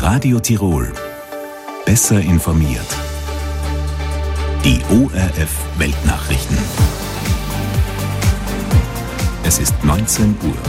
Radio Tirol. Besser informiert. Die ORF Weltnachrichten. Es ist 19 Uhr.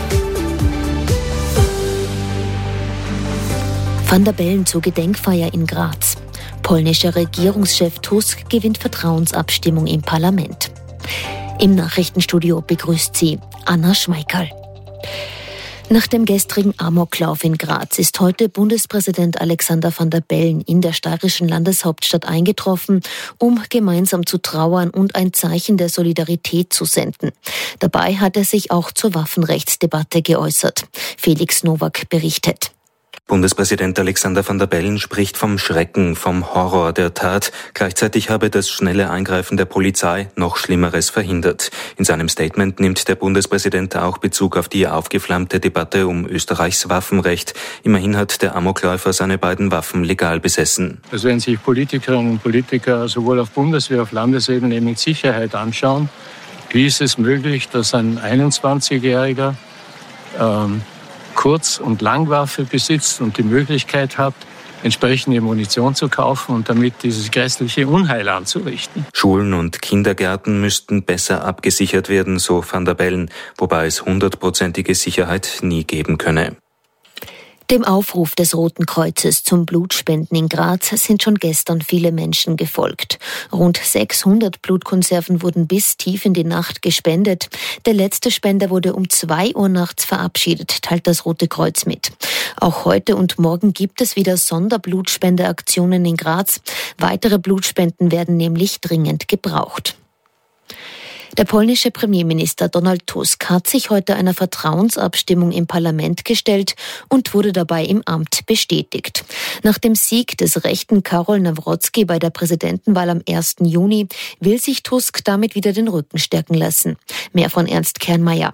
Van der Bellen zur Gedenkfeier in Graz. Polnischer Regierungschef Tusk gewinnt Vertrauensabstimmung im Parlament. Im Nachrichtenstudio begrüßt sie Anna Schmeikerl. Nach dem gestrigen Amoklauf in Graz ist heute Bundespräsident Alexander Van der Bellen in der steirischen Landeshauptstadt eingetroffen, um gemeinsam zu trauern und ein Zeichen der Solidarität zu senden. Dabei hat er sich auch zur Waffenrechtsdebatte geäußert. Felix Nowak berichtet. Bundespräsident Alexander Van der Bellen spricht vom Schrecken, vom Horror der Tat. Gleichzeitig habe das schnelle Eingreifen der Polizei noch Schlimmeres verhindert. In seinem Statement nimmt der Bundespräsident auch Bezug auf die aufgeflammte Debatte um Österreichs Waffenrecht. Immerhin hat der Amokläufer seine beiden Waffen legal besessen. Also wenn sich Politikerinnen und Politiker sowohl auf Bundes- wie auf Landesebene mit Sicherheit anschauen, wie ist es möglich, dass ein 21-Jähriger Kurz- und Langwaffe besitzt und die Möglichkeit hat, entsprechende Munition zu kaufen und damit dieses grässliche Unheil anzurichten. Schulen und Kindergärten müssten besser abgesichert werden, so Van der Bellen, wobei es 100%ige Sicherheit nie geben könne. Dem Aufruf des Roten Kreuzes zum Blutspenden in Graz sind schon gestern viele Menschen gefolgt. Rund 600 Blutkonserven wurden bis tief in die Nacht gespendet. Der letzte Spender wurde um 2 Uhr nachts verabschiedet, teilt das Rote Kreuz mit. Auch heute und morgen gibt es wieder Sonderblutspendeaktionen in Graz. Weitere Blutspenden werden nämlich dringend gebraucht. Der polnische Premierminister Donald Tusk hat sich heute einer Vertrauensabstimmung im Parlament gestellt und wurde dabei im Amt bestätigt. Nach dem Sieg des rechten Karol Nawrocki bei der Präsidentenwahl am 1. Juni will sich Tusk damit wieder den Rücken stärken lassen. Mehr von Ernst Kernmeier.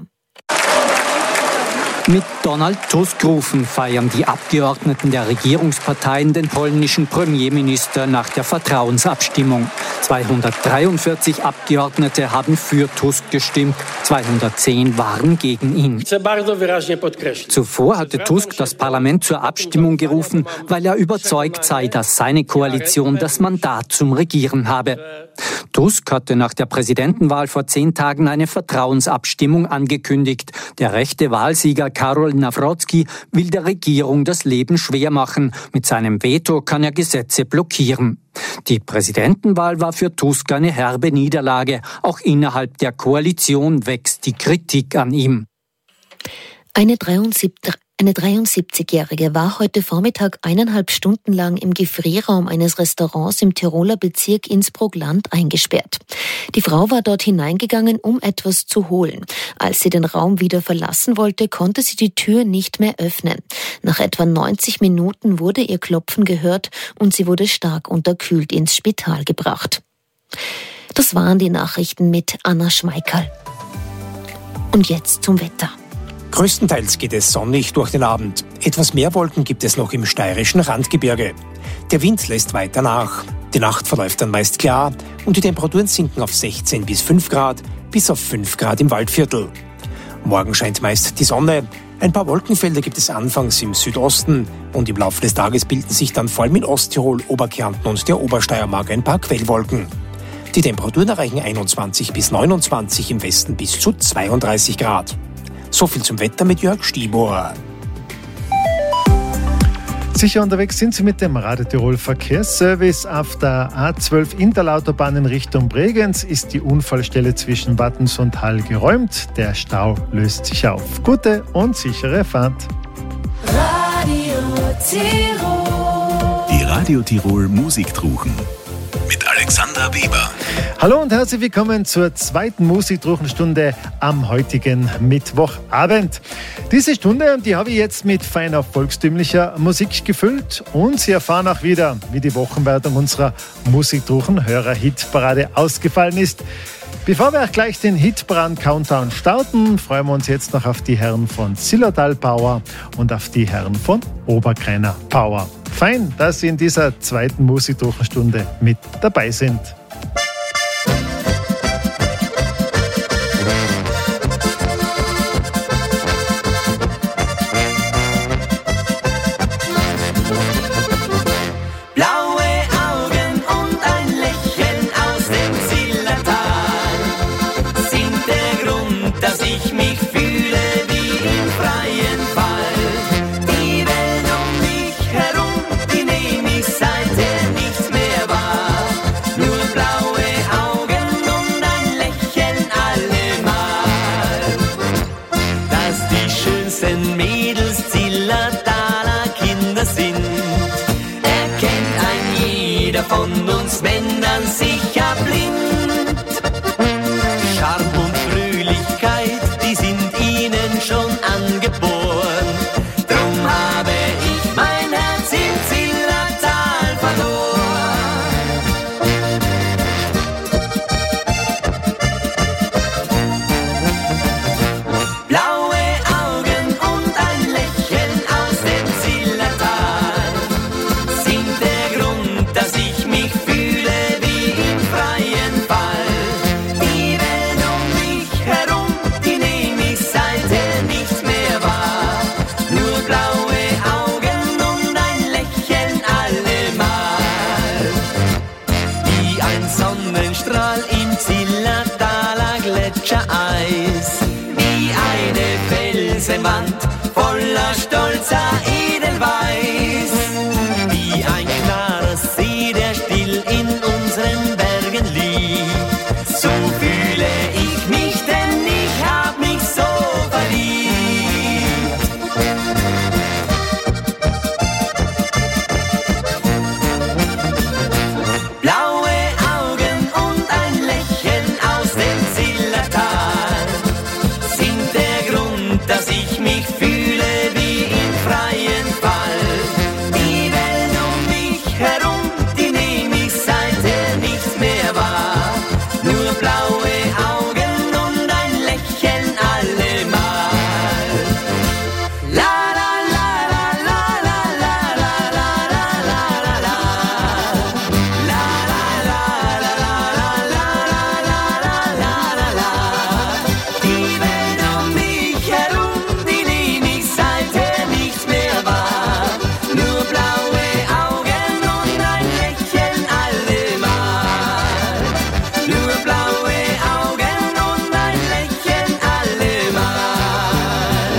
Mit Donald Tusk-Rufen feiern die Abgeordneten der Regierungsparteien den polnischen Premierminister nach der Vertrauensabstimmung. 243 Abgeordnete haben für Tusk gestimmt, 210 waren gegen ihn. Zuvor hatte Tusk das Parlament zur Abstimmung gerufen, weil er überzeugt sei, dass seine Koalition das Mandat zum Regieren habe. Tusk hatte nach der Präsidentenwahl vor 10 Tagen eine Vertrauensabstimmung angekündigt. Der rechte Wahlsieger Karol Nawrocki will der Regierung das Leben schwer machen. Mit seinem Veto kann er Gesetze blockieren. Die Präsidentenwahl war für Tusk eine herbe Niederlage. Auch innerhalb der Koalition wächst die Kritik an ihm. Eine 73-Jährige war heute Vormittag 1,5 Stunden lang im Gefrierraum eines Restaurants im Tiroler Bezirk Innsbruck-Land eingesperrt. Die Frau war dort hineingegangen, um etwas zu holen. Als sie den Raum wieder verlassen wollte, konnte sie die Tür nicht mehr öffnen. Nach etwa 90 Minuten wurde ihr Klopfen gehört und sie wurde stark unterkühlt ins Spital gebracht. Das waren die Nachrichten mit Anna Schmeikerl. Und jetzt zum Wetter. Größtenteils geht es sonnig durch den Abend. Etwas mehr Wolken gibt es noch im steirischen Randgebirge. Der Wind lässt weiter nach. Die Nacht verläuft dann meist klar und die Temperaturen sinken auf 16 bis 5 Grad, bis auf 5 Grad im Waldviertel. Morgen scheint meist die Sonne. Ein paar Wolkenfelder gibt es anfangs im Südosten und im Laufe des Tages bilden sich dann vor allem in Osttirol, Oberkärnten und der Obersteiermark ein paar Quellwolken. Die Temperaturen erreichen 21 bis 29, im Westen bis zu 32 Grad. So viel zum Wetter mit Jörg Stieber. Sicher unterwegs sind Sie mit dem Radio Tirol Verkehrsservice. Auf der A12 in der Autobahn in Richtung Bregenz ist die Unfallstelle zwischen Wattens und Hall geräumt. Der Stau löst sich auf. Gute und sichere Fahrt. Radio Tirol. Die Radio Tirol Musiktruchen mit Alexander Weber. Hallo und herzlich willkommen zur zweiten Musiktruchenstunde am heutigen Mittwochabend. Diese Stunde, die habe ich jetzt mit feiner volkstümlicher Musik gefüllt und Sie erfahren auch wieder, wie die Wochenwertung unserer Musiktruchen-Hörer-Hitparade ausgefallen ist. Bevor wir auch gleich den Hitparaden-Countdown starten, freuen wir uns jetzt noch auf die Herren von Zillertal Power und auf die Herren von Oberkreiner Power. Fein, dass Sie in dieser zweiten Musiktruchenstunde mit dabei sind. Zillertal geboren. Drum habe ich mein Herz im Zillertal verloren. Blaue Augen und ein Lächeln aus dem Zillertal sind der Grund, dass ich mich fühle wie im freien Fall. Die Welt um mich herum, die nehme ich seither nicht mehr wahr. Nur blaue Augen und ein Lächeln allemal. Wie ein Sonnenstrahl im Zillertaler Gletschereis, wie eine Felsenwand voller stolzer Edelweiß, wie ein klarer See, der still in unseren Bergen liegt. So fühle ich mich, denn ich hab mich so verliebt. Blaue Augen und ein Lächeln aus dem Zillertal sind der Grund, dass ich mich fühle wie im freien Fall. Die Welt um mich herum, die nehme ich seither nicht mehr wahr. Nur blaue Augen und ein Lächeln allemal. La la la la la la la la la la la la la. La la la la la la la la la la la. Die Welt um mich herum, die nehme ich seither nicht mehr wahr. Nur blaue Augen und ein Lächeln allemal. Nur blaue Augen und ein Lächeln allemal.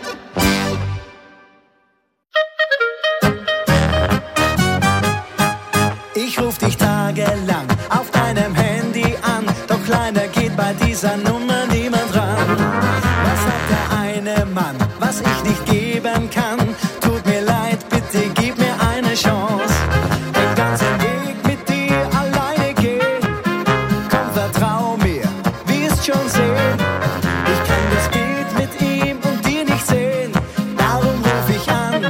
Ich ruf dich tagelang auf deinem Handy an, doch leider geht bei dieser Nummer niemand ran. Was hat der eine Mann, was ich nicht geben kann? Tut mir leid, bitte gib mir eine Chance. Den ganzen Weg mit dir alleine gehen. Komm, vertrau mir, wirst schon sehen. Ich kann das Bild mit ihm und dir nicht sehen, darum ruf ich an.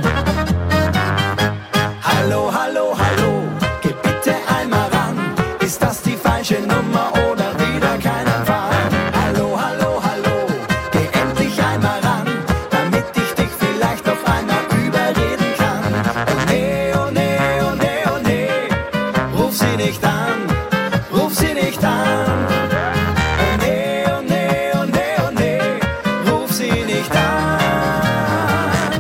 Hallo, hallo, hallo, geh bitte einmal ran. Ist das die falsche Nummer oder wieder kein Empfang? Hallo, hallo, hallo, geh endlich einmal ran, damit ich dich vielleicht noch einmal überreden kann. Oh nee, oh nee, oh nee, oh nee, ruf sie nicht an, ruf sie nicht an. Oh nee, oh nee, oh nee, oh nee, ruf sie nicht an.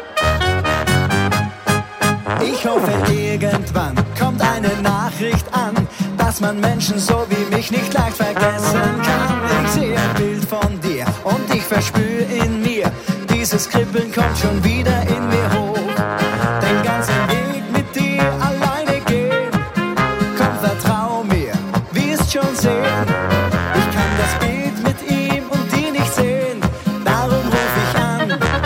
Ich hoffe, irgendwann kommt eine Nachricht an, dass man Menschen so wie mich nicht leicht vergessen kann. Ich sehe ein Bild von dir und ich verspüre in mir, dieses Kribbeln kommt schon wieder in mir hoch. Den ganzen Weg mit dir alleine gehen. Komm, vertrau mir, wirst schon sehen. Ich kann das Bild mit ihm und dir nicht sehen, darum ruf ich an.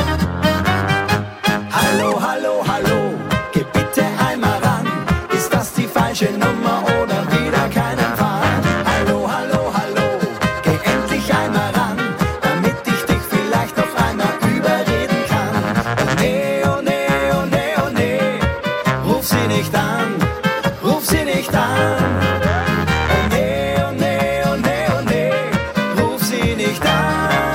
Hallo, hallo, hallo, geh bitte einmal ran. Ist das die falsche Nummer oder wieder kein Empfang? Hallo, hallo, hallo, geh endlich einmal ran, damit ich dich vielleicht noch einmal überreden kann. Oh nee, oh nee, oh nee, oh nee, ruf sie nicht an, ruf sie nicht an. Oh nee, oh nee, oh nee, oh nee, ruf sie nicht an.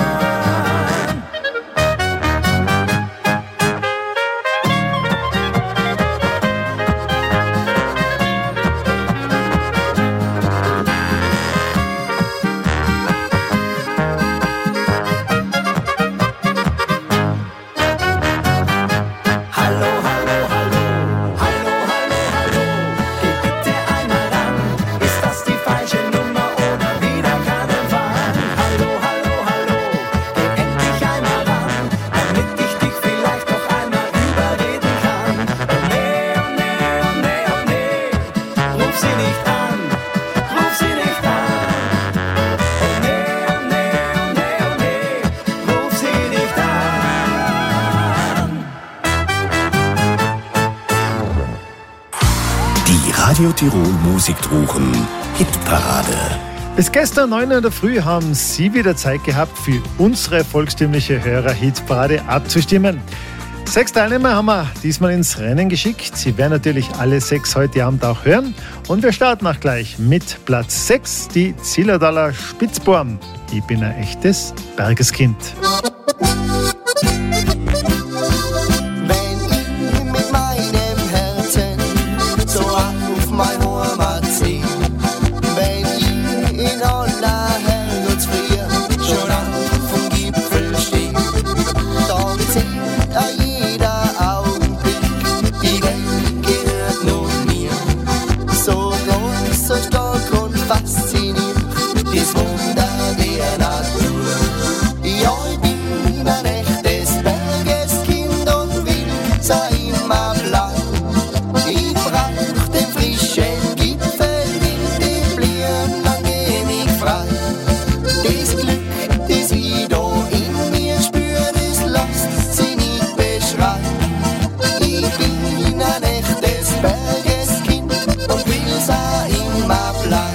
Hallo, hallo, hallo, hallo, hallo, hallo, geh bitte einmal ran. Ist das die falsche Nummer oder wieder kein Empfang? Hallo, hallo, hallo, geh endlich einmal ran, damit ich dich vielleicht noch einmal überreden kann. Oh nee, oh nee, oh nee, oh nee, ruf sie nicht an, ruf sie nicht an. Oh nee, oh nee, oh nee, oh nee, ruf sie nicht an. Die Radio Tirol Musikdruchen Hitparade. Bis gestern 9 Uhr in der Früh haben Sie wieder Zeit gehabt, für unsere volkstümliche Hörer-Hitparade abzustimmen. 6 Teilnehmer haben wir diesmal ins Rennen geschickt. Sie werden natürlich alle 6 heute Abend auch hören. Und wir starten auch gleich mit Platz 6, die Zillertaler Spitzbuben. Ich bin ein echtes Bergeskind. Wenn ich mit meinem Herzen so auf mein Heimat sehe, wenn ich in aller Herrgottsfrier schon auf dem Gipfel stehe, dann zählt an jeder Augenblick, die Welt gehört nur mir. So groß, so stark und faszinierend, das Wunder der Natur. Ja, ich bin ein echtes Bergeskind und will sein immer bleiben. Ich brauch den frischen Gipfelwind, die blühen lang ewig frei. Das Glück, das ich da in mir spür, das lässt sich nicht beschreiben. Ich bin ein echtes Bergeskind und will sein immer bleiben.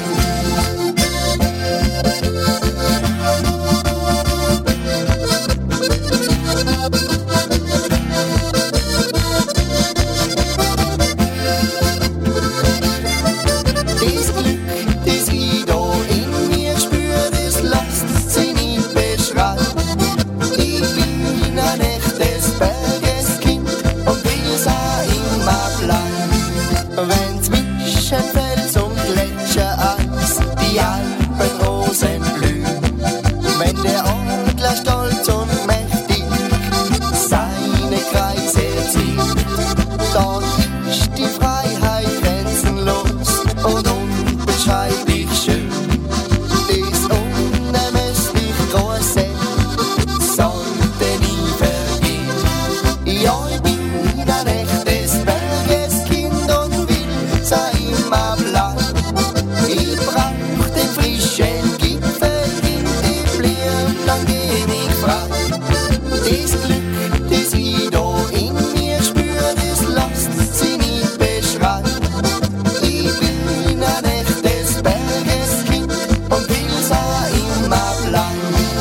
Das Glück, das ich da in mir spür, das lässt sich nicht beschreiben. Ich bin ein echtes Bergeskind und will sein immer bleiben. Wenn zwischen Fels und Gletschereis die Alpenrosen blühen, wenn der Adler stolz und mächtig seine Kreise zieht, dann ist die Freiheit grenzenlos und unbeschreiblich schön. Das unermesslich Große sollte nie vergehen. Ja, ich bin ein echtes Bergeskind und will sein immer bleiben. Ich brauch den frischen Gipfelwind, die blühen lang ewig frei. Das Glück, das ich da in mir spür, das lässt sich nicht beschreiben. Ich bin ein echtes Bergeskind und will sein immer bleiben.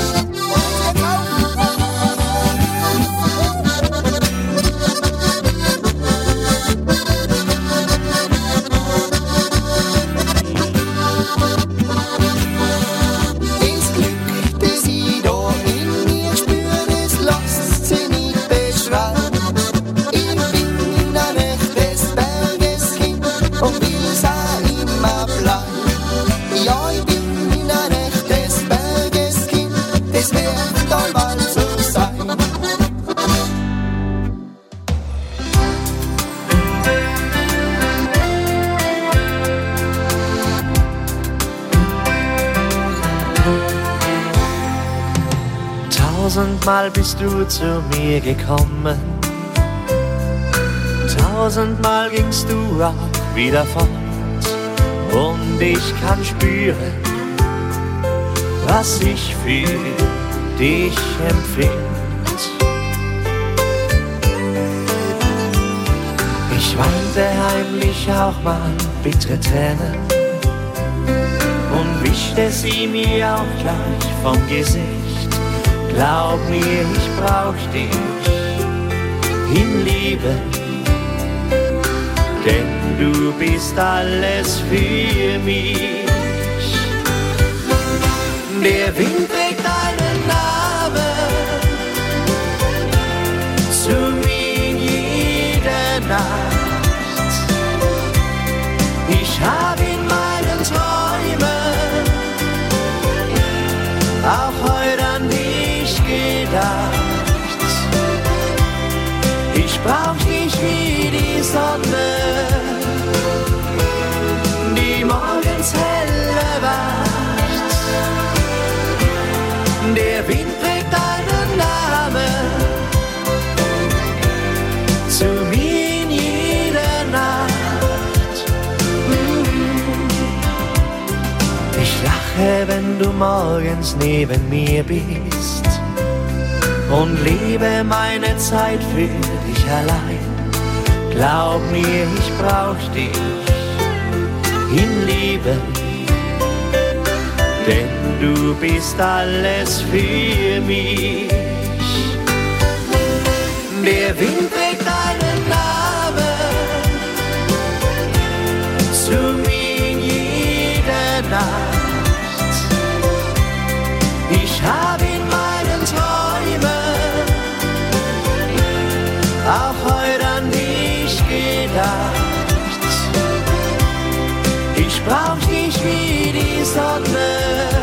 Das Glück, das ich da in mir spür, das lässt sich nicht beschreiben. Ich bin ein echtes Bergeskind und will sein immer bleiben. Ja, ich bin ein echtes Bergeskind, das wird allbald so sein. Tausendmal bist du zu mir gekommen, tausendmal gingst du auch wieder fort. Und ich kann spüren, was ich für dich empfind. Ich weinte heimlich auch mal bittere Tränen und wischte sie mir auch gleich vom Gesicht. Glaub mir, ich brauch dich in Liebe, denn du bist alles für mich. Der Wind trägt deinen Namen zu mir in jeder Nacht. Ich hab in meinen Träumen auch heute an dich gedacht. Ich brauch dich wie die Sonne, die morgens hell erwacht. Der Wind trägt deinen Namen zu mir in jeder Nacht. Ich lache, wenn du morgens neben mir bist und lebe meine Zeit für dich allein. Glaub mir, ich brauch dich in Liebe, denn du bist alles für mich. Der Wind trägt deinen Namen zu mir in jeder Nacht. Ich hab in meinen Träumen auch heute an dich gedacht. Ich brauch dich wie die Sonne,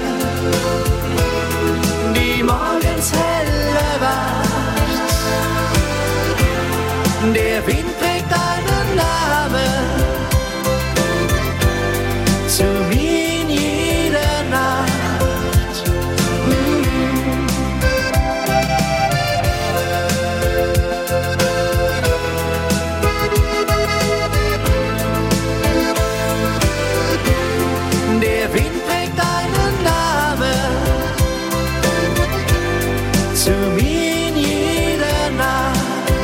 die morgens helle wacht. Der Wind trägt deinen Namen zu mir in jeder Nacht. Der Wind trägt deinen Namen zu mir in jeder Nacht.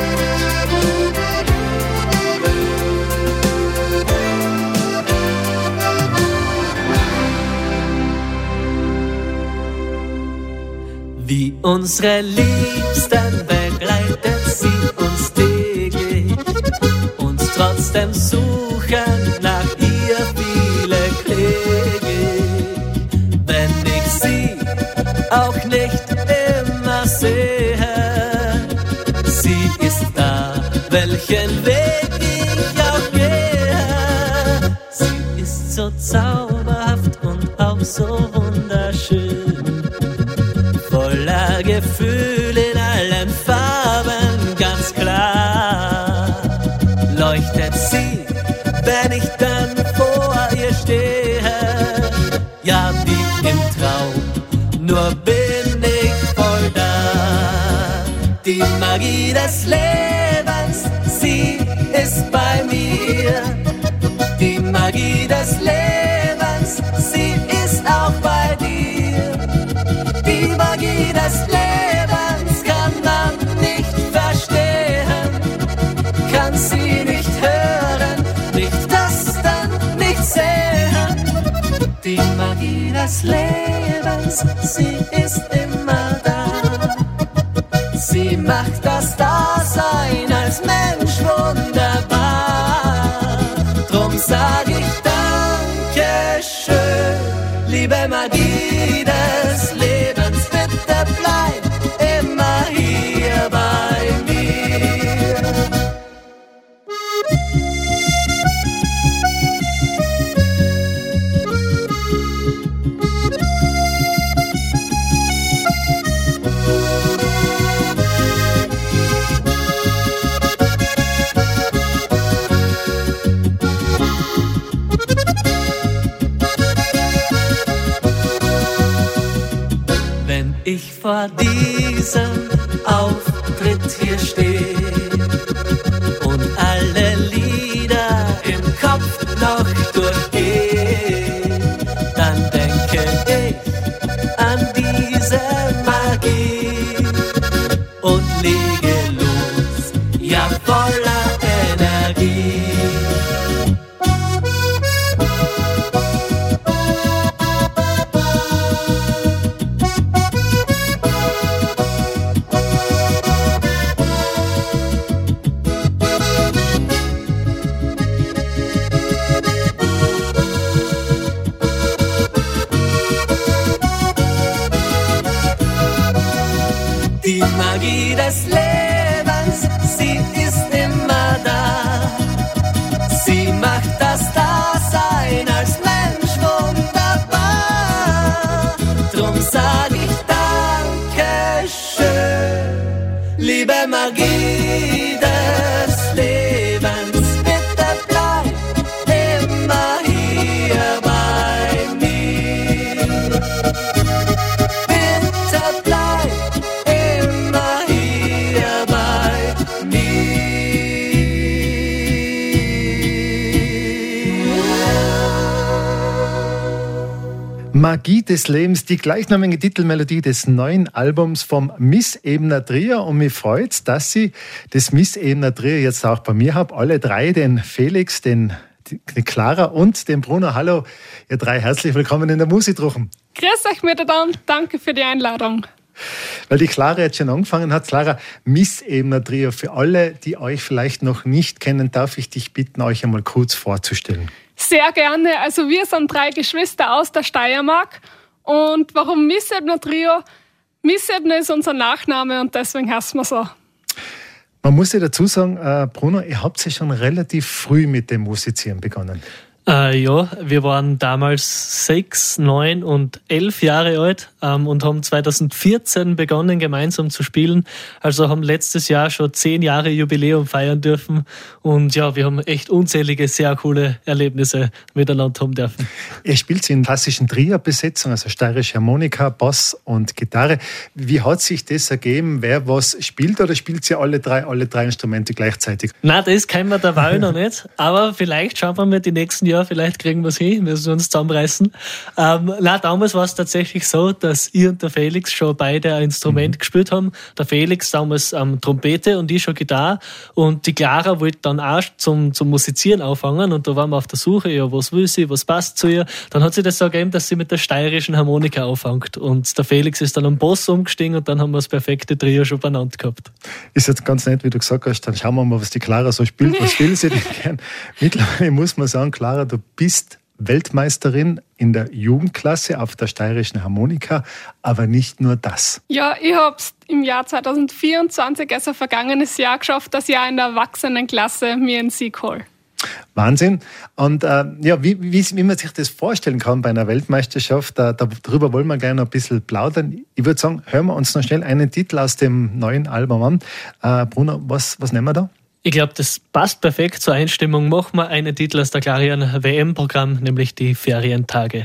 Wie unsere Liebsten begleitet sie uns täglich, uns trotzdem suchen nach ihr viele Kläge. Wenn ich sie auch nicht immer sehe, sie ist da, welchen Weg ich auch gehe. Sie ist so zauberhaft und auch so wunderschön, voller Gefühl in allen Farben, ganz klar leuchtet sie, wenn ich dann vor ihr stehe. Ja, wie im Traum, nur bin ich voll da. Die Magie des Lebens, sie ist bei mir. Die Magie des Lebens, sie ist auch bei dir. Die Magie des Lebens kann man nicht verstehen, kann sie nicht hören, nicht tasten, nicht sehen. Die Magie des Lebens, sie ist immer da. Sie macht das Dasein als Mensch wunderbar. Drum sag ich Dankeschön, liebe Magie des Lebens, bitte bleib immer hier bei mir. Wenn ich vor diesem Auftritt hier stehe und alle Lieder im Kopf noch durchgehe, dann denke ich an diese Magie und lege los, ja voller Energie. Die Magie des Lebens, sie ist immer da. Sie macht das Dasein als Mensch wunderbar. Drum sag ich Dankeschön, liebe Magie des Lebens, bitte bleib immer hier bei mir. Bitte bleib immer hier bei mir. Magie des Lebens, die gleichnamige Titelmelodie des neuen Albums vom Miss Ebner Trio. Und mich freut, dass ich das Miss Ebner Trio jetzt auch bei mir habe. Alle drei, den Felix, die Clara und den Bruno. Hallo, ihr drei, herzlich willkommen in der Musikdruchen. Grüß euch miteinander, danke für die Einladung. Weil die Clara jetzt schon angefangen hat. Clara, Missebener Trio, für alle, die euch vielleicht noch nicht kennen, darf ich dich bitten, euch einmal kurz vorzustellen. Sehr gerne. Also wir sind 3 Geschwister aus der Steiermark. Und warum Missebener Trio? Missebener ist unser Nachname und deswegen heißen wir so. Man muss ja dazu sagen, Bruno, ihr habt ja schon relativ früh mit dem Musizieren begonnen. Ja, wir waren damals 6, 9 und 11 Jahre alt und haben 2014 begonnen, gemeinsam zu spielen. Also haben letztes Jahr schon 10 Jahre Jubiläum feiern dürfen. Und ja, wir haben echt unzählige, sehr coole Erlebnisse miteinander haben dürfen. Ihr spielt in klassischen Dreierbesetzung, also steirische Harmonika, Bass und Gitarre. Wie hat sich das ergeben? Wer was spielt oder spielt ihr alle drei Instrumente gleichzeitig? Nein, das kennen wir dabei noch nicht. Aber vielleicht schauen wir mal die nächsten Jahre. Vielleicht kriegen wir es hin, müssen wir uns zusammenreißen. Damals war es tatsächlich so, dass ich und der Felix schon beide ein Instrument gespielt haben. Der Felix damals Trompete und ich schon Gitarre. Und die Clara wollte dann auch zum Musizieren anfangen. Und da waren wir auf der Suche, ja, was will sie, was passt zu ihr. Dann hat sie das so gegeben, dass sie mit der steirischen Harmonika anfängt. Und der Felix ist dann am Bass umgestiegen und dann haben wir das perfekte Trio schon benannt gehabt. Ist jetzt ganz nett, wie du gesagt hast. Dann schauen wir mal, was die Clara so spielt. Was will sie denn gern? Mittlerweile muss man sagen, Clara, du bist Weltmeisterin in der Jugendklasse auf der steirischen Harmonika, aber nicht nur das. Ja, ich habe es im Jahr 2024, also vergangenes Jahr, geschafft, dass ich auch in der Erwachsenenklasse mir einen Sieg hole. Wahnsinn. Und wie man sich das vorstellen kann bei einer Weltmeisterschaft, darüber wollen wir gleich noch ein bisschen plaudern. Ich würde sagen, hören wir uns noch schnell einen Titel aus dem neuen Album an. Bruno, was nehmen wir da? Ich glaube, das passt perfekt zur Einstimmung. Machen wir einen Titel aus der Clarion WM-Programm, nämlich die Ferientage.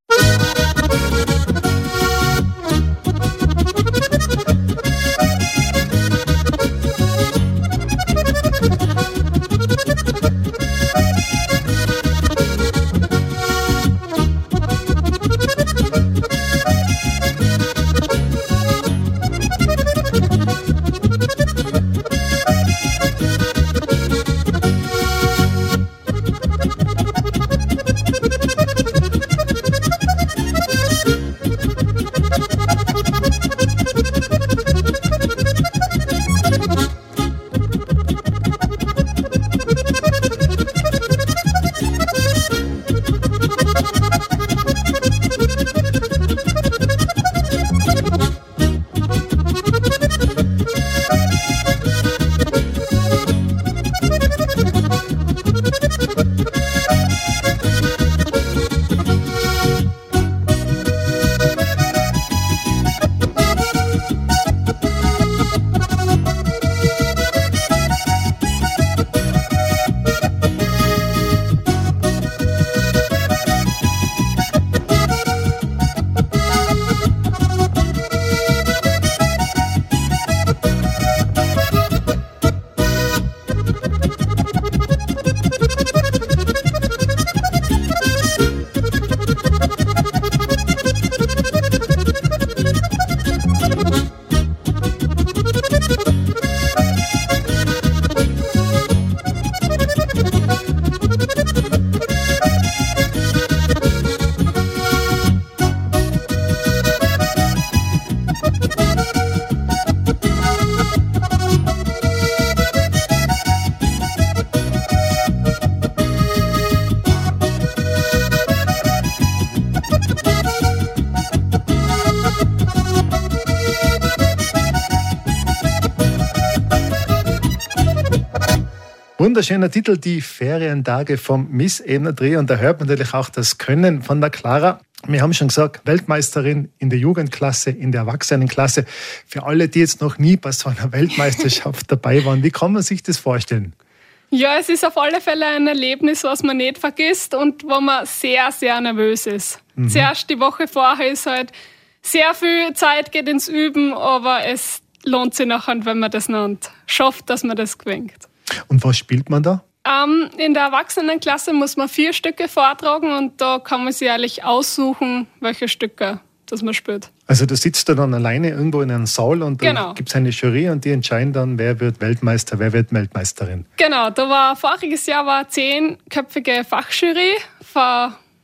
Wunderschöner Titel, die Ferientage vom Missebener Trio. Und da hört man natürlich auch das Können von der Clara. Wir haben schon gesagt, Weltmeisterin in der Jugendklasse, in der Erwachsenenklasse. Für alle, die jetzt noch nie bei so einer Weltmeisterschaft dabei waren, wie kann man sich das vorstellen? Ja, es ist auf alle Fälle ein Erlebnis, was man nicht vergisst und wo man sehr, sehr nervös ist. Zuerst die Woche vorher ist halt sehr viel Zeit geht ins Üben, aber es lohnt sich nachher, wenn man das noch schafft, dass man das gewinnt. Und was spielt man da? In der Erwachsenenklasse muss man 4 Stücke vortragen und da kann man sich eigentlich aussuchen, welche Stücke das man spielt. Also du sitzt da dann alleine irgendwo in einem Saal und da gibt es eine Jury und die entscheiden dann, wer wird Weltmeister, wer wird Weltmeisterin. Genau, voriges Jahr war eine 10-köpfige Fachjury von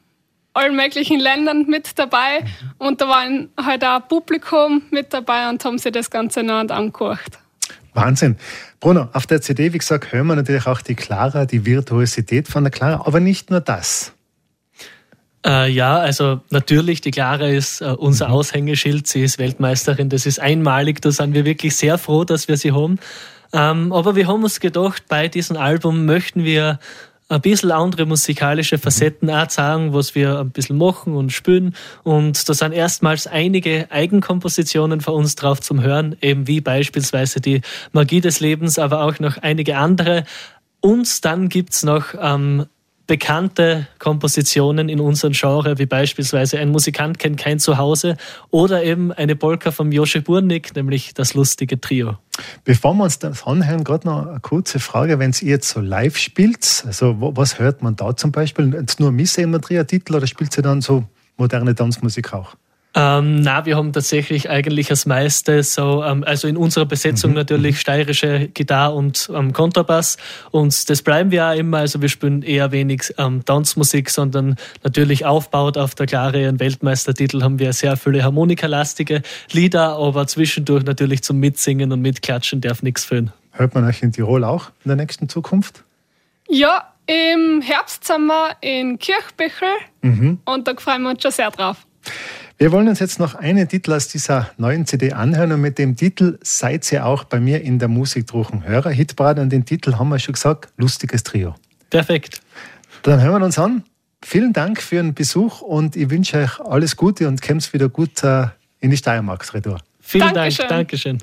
allen möglichen Ländern mit dabei. Und da waren halt auch Publikum mit dabei und haben sich das Ganze noch angehört. Wahnsinn. Bruno, auf der CD, wie gesagt, hören wir natürlich auch die Clara, die Virtuosität von der Clara, aber nicht nur das. Ja, also natürlich, die Clara ist unser Aushängeschild, sie ist Weltmeisterin, das ist einmalig, da sind wir wirklich sehr froh, dass wir sie haben. Aber wir haben uns gedacht, bei diesem Album möchten wir ein bisschen andere musikalische Facetten auch zeigen, was wir ein bisschen machen und spielen. Und da sind erstmals einige Eigenkompositionen von uns drauf zum Hören, eben wie beispielsweise die Magie des Lebens, aber auch noch einige andere. Und dann gibt's noch bekannte Kompositionen in unserem Genre, wie beispielsweise Ein Musikant kennt kein Zuhause oder eben eine Polka von Jože Burnik, nämlich Das lustige Trio. Bevor wir uns das anhören, gerade noch eine kurze Frage. Wenn ihr jetzt so live spielt, also was hört man da zum Beispiel? Jetzt nur Miss im Trio-Titel oder spielt ihr dann so moderne Tanzmusik auch? Na, wir haben tatsächlich eigentlich das meiste so, also in unserer Besetzung natürlich steirische Gitarre und Kontrabass, und das bleiben wir auch immer, also wir spielen eher wenig Tanzmusik, sondern natürlich aufbaut auf der Clara ihren Weltmeistertitel haben wir sehr viele harmonikalastige Lieder, aber zwischendurch natürlich zum Mitsingen und Mitklatschen darf nichts fehlen. Hört man euch in Tirol auch in der nächsten Zukunft? Ja, im Herbst sind wir in Kirchbüchel und da freuen wir uns schon sehr drauf. Wir wollen uns jetzt noch einen Titel aus dieser neuen CD anhören und mit dem Titel seid ihr auch bei mir in der Musikdruchen Hörer-Hitparade, und den Titel haben wir schon gesagt, Lustiges Trio. Perfekt. Dann hören wir uns an. Vielen Dank für den Besuch und ich wünsche euch alles Gute und kommt wieder gut in die Steiermark-Retour. Vielen Dank, Dankeschön.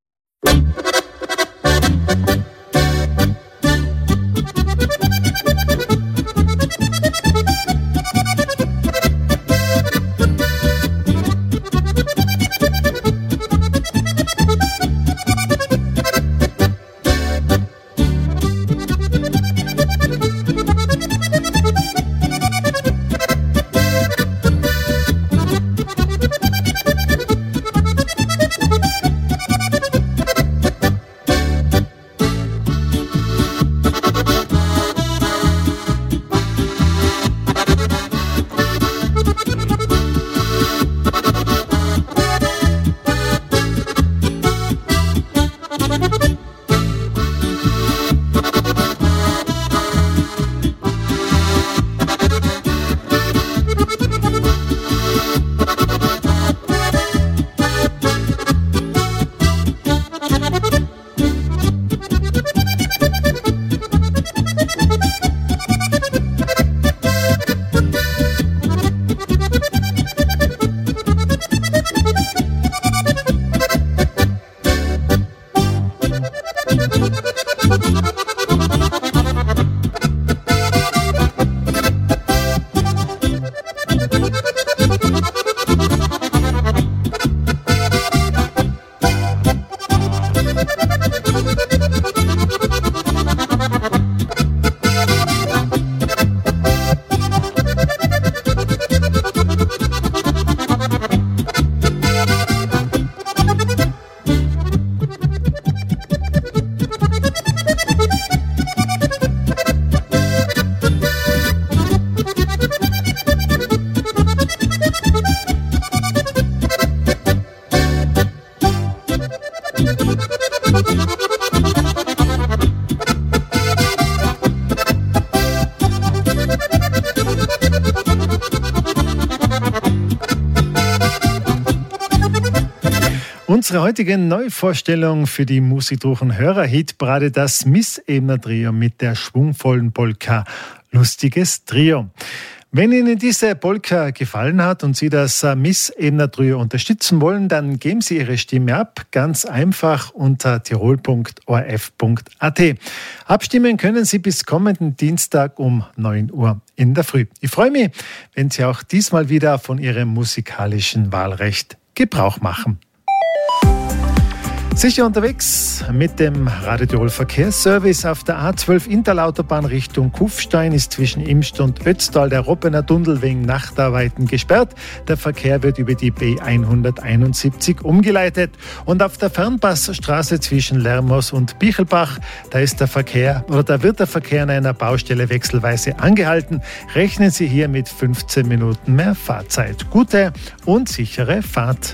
Unsere heutige Neuvorstellung für die Musikdruchen Hörer-Hitparade, das Miss Ebner Trio mit der schwungvollen Polka Lustiges Trio. Wenn Ihnen diese Polka gefallen hat und Sie das Miss Ebner Trio unterstützen wollen, dann geben Sie Ihre Stimme ab, ganz einfach unter tirol.orf.at. Abstimmen können Sie bis kommenden Dienstag um 9 Uhr in der Früh. Ich freue mich, wenn Sie auch diesmal wieder von Ihrem musikalischen Wahlrecht Gebrauch machen. Sicher unterwegs mit dem Radio Tirol Verkehrsservice auf der A12 Interlautobahn Richtung Kufstein ist zwischen Imst und Ötztal der Roppener Tunnel wegen Nachtarbeiten gesperrt. Der Verkehr wird über die B171 umgeleitet. Und auf der Fernpassstraße zwischen Lermos und Bichelbach, da wird der Verkehr an einer Baustelle wechselweise angehalten. Rechnen Sie hier mit 15 Minuten mehr Fahrzeit. Gute und sichere Fahrt.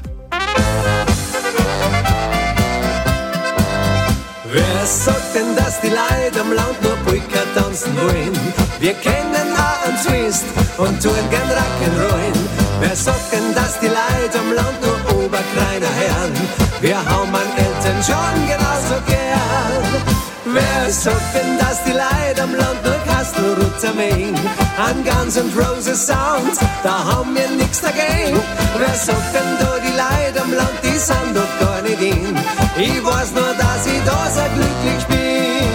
Wer sagt denn, dass die Leute am Land nur Polka tanzen wollen? Wir kennen auch einen Twist und tun gern Rock'n'Roll. Wer sagt denn, dass die Leute am Land nur Oberkreiner hören? Wir haben einen Elton John genauso gern. Wer sagt denn, dass die Leute am Land nur Kastelruther mögen? An Guns N' Roses Sound, da haben wir nix dagegen. Wer sagt denn da, die Leute am Land, die sind doch gar nicht in? Ich weiß nur, dass ich da sehr glücklich bin.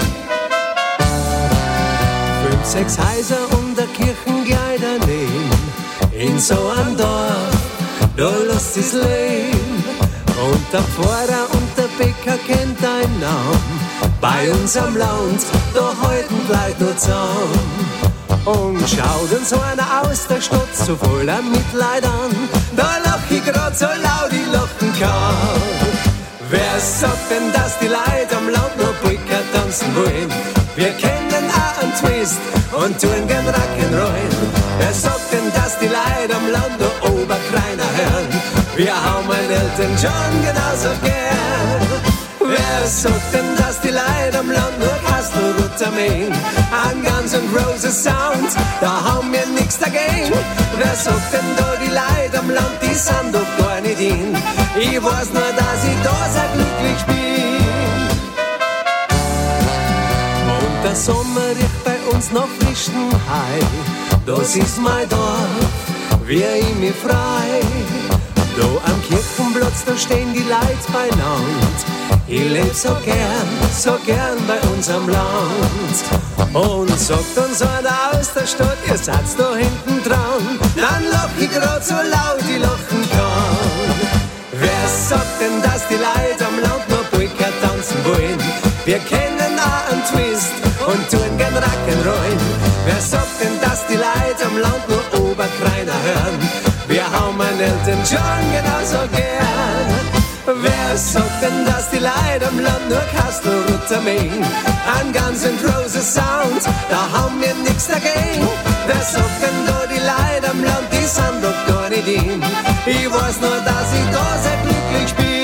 5, 6 Häuser und der Kirchengleich daneben. In so einem Dorf, da lässt sich's leben. Und der Pfarrer und der Bäcker kennt deinen Namen. Bei uns am Land, da halten gleich nur zusammen. Und schaut uns einer aus der Stadt so voller Mitleid an. Da lach ich grad so laut ich lachen kann. Wer sagt denn, dass die Leute am Land nur Polka tanzen wollen? Wir kennen auch einen Twist und tun gern Rock'n'Roll. Wer sagt denn, dass die Leute am Land nur Oberkreiner hören? Wir haben einen Elton John genauso gern. Wer sagt denn, dass die Leute am Land nur Kastelruther mögen? An Guns N' Roses Sound, da haben wir nix dagegen. Wer sagt denn da, die Leute am Land, die sind doch gar nicht in? Ich weiß nur, dass ich da sehr glücklich bin. Und der Sommer riecht bei uns nach frischem Hai. Das ist mein Dorf, wie ich mich frei. Da am Kirchenplatz, da stehen die Leute beieinander. Ich leb so gern bei unserem Land. Und sagt uns einer aus der Stadt, ihr seid da hinten dran. Dann lach ich grad so laut ich lachen kann. Wer sagt denn, dass die Leute am Land nur Polka tanzen wollen? Wir kennen auch einen Twist und tun gern Rock'n'Roll. Wer sagt denn, dass die Leute am Land nur Oberkreiner hören? Wir haben einen Elton John genauso gern. Wer sagt denn, dass die Leute am Land nur Kastelruther mögen? An Guns N' Roses Sound, da haben wir nix dagegen. Wer sagt denn da, die Leute am Land, die sind doch gar nicht in? Ich weiß nur, dass ich da sehr glücklich bin.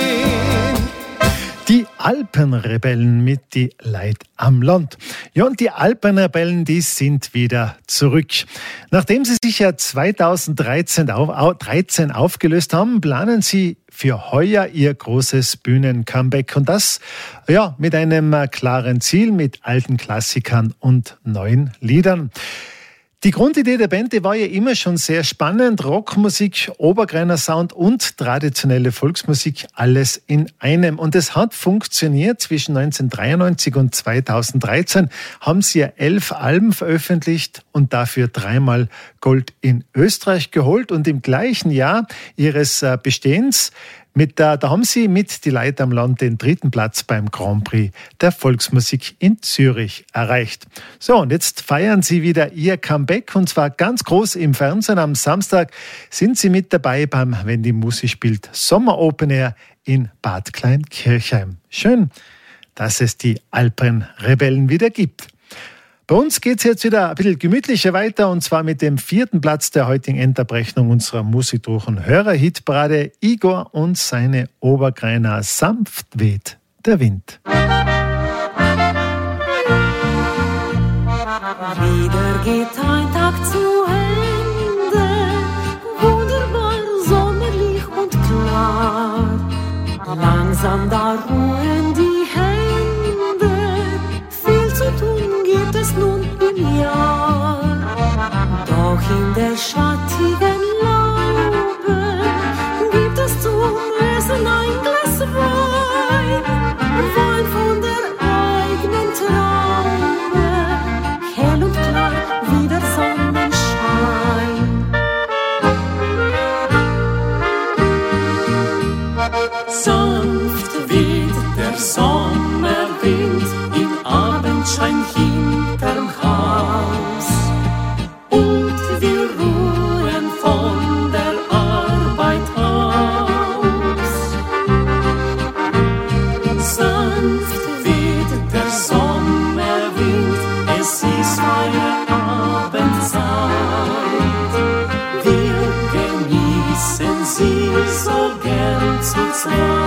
Die Alpenrebellen mit die Leid am Land. Ja, und die Alpenrebellen, die sind wieder zurück. Nachdem sie sich ja 2013 aufgelöst haben, planen sie für heuer ihr großes Bühnen-Comeback. Und das, ja, mit einem klaren Ziel, mit alten Klassikern und neuen Liedern. Die Grundidee der Band, die war ja immer schon sehr spannend. Rockmusik, Oberkreiner Sound und traditionelle Volksmusik, alles in einem. Und es hat funktioniert. Zwischen 1993 und 2013 haben sie ja 11 Alben veröffentlicht und dafür 3-mal Gold in Österreich geholt. Und im gleichen Jahr ihres Bestehens da haben sie mit Die Leute am Land den 3. Platz beim Grand Prix der Volksmusik in Zürich erreicht. So, und jetzt feiern sie wieder ihr Comeback und zwar ganz groß im Fernsehen. Am Samstag sind sie mit dabei beim Wenn die Musik spielt Sommer Open Air in Bad Kleinkirchheim. Schön, dass es die Alpenrebellen wieder gibt. Bei uns geht es jetzt wieder ein bisschen gemütlicher weiter und zwar mit dem 4. Platz der heutigen Endabrechnung unserer Musikdruchen Hörerhitparade. Igor und seine Oberkreiner Sanft weht der Wind. Wieder geht ein Tag zu Ende, wunderbar sommerlich und klar. Langsam da ruhen die Hände, viel zu tun gibt es nun im Jahr. Doch in der schattigen Laube gibt es zum Essen ein Glas Wein, Wein von der eigenen Traube, hell und klar wie der Sonnenschein. Sanft weht Sommerwind im Abendschein hinterm Haus und wir ruhen von der Arbeit aus. Sanft weht der Sommerwind, es ist Feierabendzeit. Wir genießen sie so gern zu zweit.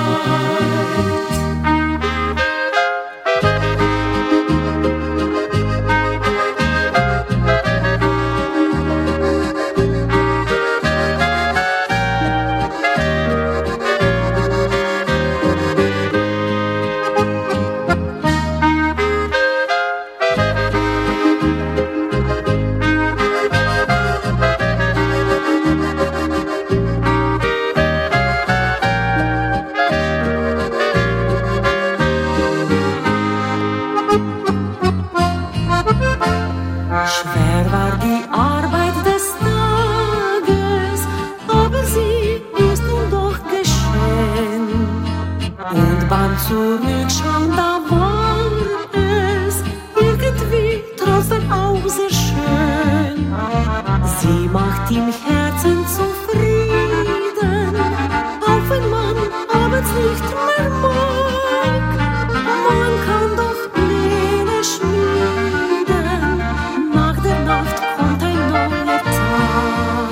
Schwer war die Arbeit des Tages, aber sie ist nun doch geschehen. Und beim Zurückschauen, da war es irgendwie trotzdem auch sehr schön. Sie macht im Herzen zufrieden, auch wenn man abends nicht mehr mag. Man kann doch Pläne schmieden, nach der Nacht kommt ein neuer Tag.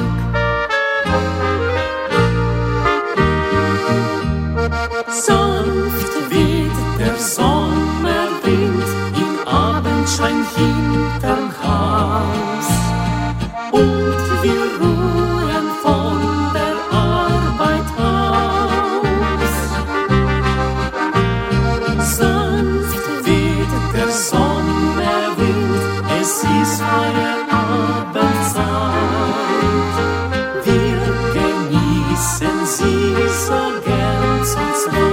Sanft weht der Sommerwind im Abendschein hinterm Haus und wir ruhen von der Arbeit aus. Sanft weht der Sommerwind, es ist Feierabendzeit. Wir genießen sie so gern zu zweit.